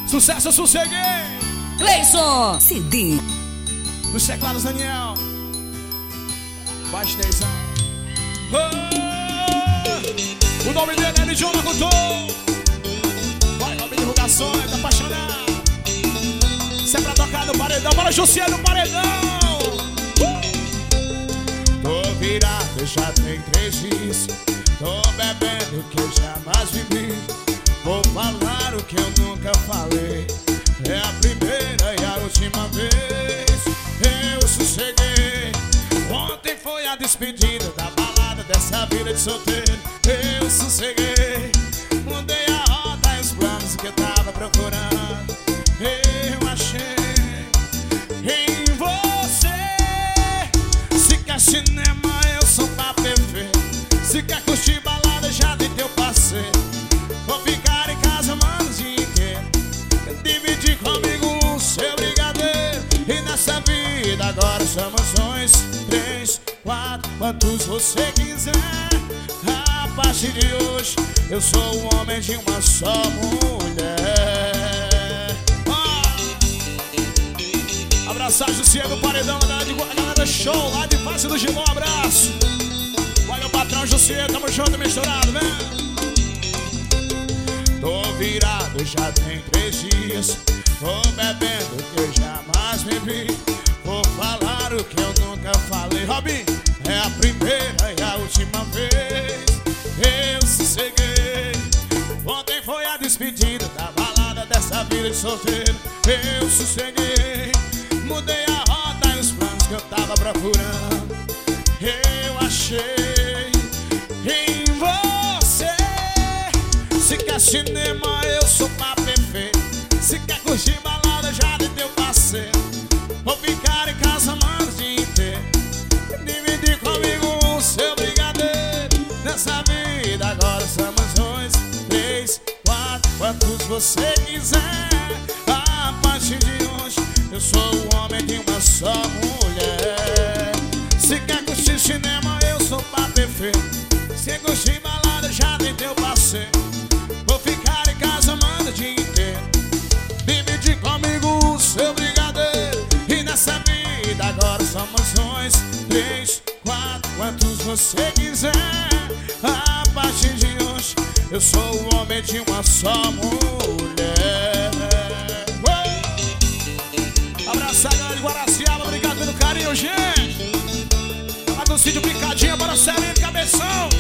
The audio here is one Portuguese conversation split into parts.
Sucesso, eu sosseguei. Cleison CD. Nos teclados, Daniel. Baixe tensão. O nome dele é John Locutor. Vai, nome de divulgações, tá apaixonado. Se é pra tocar no paredão, bora Jussier no paredão. Tô virado, já tem 3 dias. Tô bebendo o que eu jamais vivi. Vou falar o que eu nunca falei. É a primeira e a última vez. Eu sosseguei. Ontem foi a despedida da balada dessa vida de solteiro. Eu sosseguei. Mudei a rota e os planos que eu tava procurando. Eu achei em você. Se quer cinema, eu sou pra perfeito. Se quer curtir balada, já de teu passeio. Vou ficar em casa, mano, o dia inteiro. Dividir comigo o seu brigadeiro. E nessa vida agora somos 2, 3, 4, quantos você quiser. A partir de hoje eu sou o homem de uma só mulher. Abraçar Jussier do paredão, a galera show lá de face do Giló, abraço. Valeu, patrão Jussier, tamo junto, misturado, né? Tô virado, já tem 3 dias. Tô bebendo o que eu jamais bebi. Vou falar o que eu nunca falei. Robin, é a primeira e a última vez. Eu sosseguei. Ontem foi a despedida da balada dessa vida de solteiro. Eu sosseguei. Mudei a rota e os planos que eu tava procurando. Eu achei em você. Se quer cinema, eu sou pra perfeito. Se quer curtir balada, já de teu passeio. Vou ficar em casa, mano, o dia inteiro. Dividir comigo o seu brigadeiro. Nessa vida agora somos 2, 3, 4, quantos você quiser. A partir de hoje eu sou o homem de uma só mulher. Se quer curtir cinema, eu sou pra perfeito. Se curtir balada, já de teu passeio. Vou ficar em casa, mano, o dia inteiro. Dividir comigo o seu brigadeiro. E nessa vida agora somos 2, 3, 4, quantos você quiser. A partir de hoje eu sou o homem de uma só mulher. Abraçar a galera de Guaraciaba, obrigado pelo carinho, gente. Lá do sítio Picadinha, bora Sereno, Cabeção.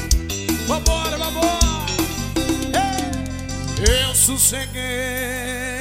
Vambora, vambora. Eu sosseguei.